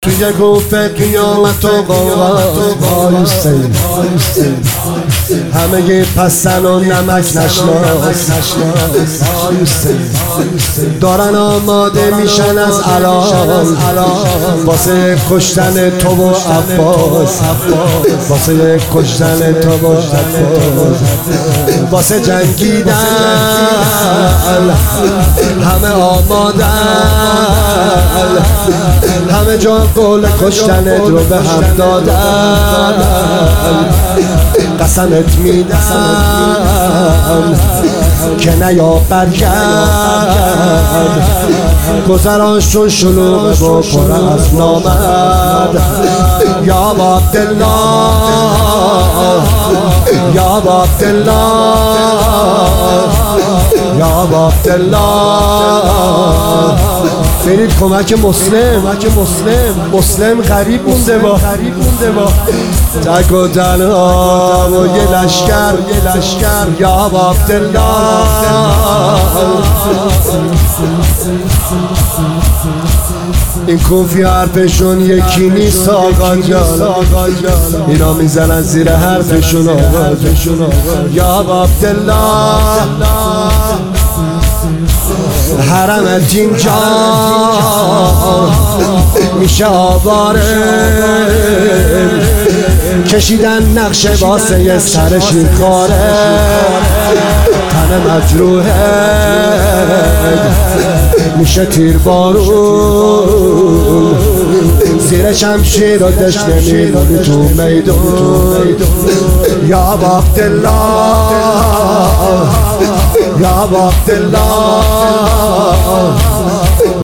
توی کوفه قیامت و قاقا همه پسن و نمک نشناس دارن آماده میشن از الان واسه کشتن تو و عباس، واسه کشتن تو و عباس، واسه جنگیدن همه آمادن، همه جا قول کشتنت رو به هم دادن. قسمت میدم که نیا برگرد، گذرانشون شلوغ و پر از نامد. یا عبدالله یا عبدالله یا عبدالله برید کمک مسلم غریب مونده با تک و تنها و یه لشکر یا عبدالله. این کوفی حرفشون یکی نیست آقا جان، اینا میزنن زیر حرفشون آقا جان. یا عبدالله حرمت اینجا میشه آواره، کشیدن نقشه واسه سرش این کاره. تن مجروحه میشه تیر بارون، زیر شمشیر و دشت نمیدونی تو میدون. یا عبدالله یا عبدالله